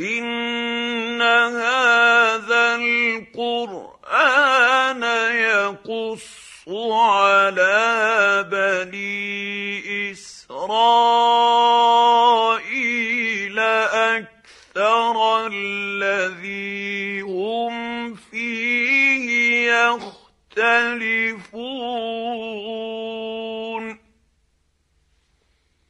إِنَّ هَٰذَا الْقُرْآنَ يَقُصُّ عَلَىٰ بَنِي إِسْرَائِيلَ أَكْثَرَ الَّذِي هُمْ فِيهِ يَخْتَلِفُونَ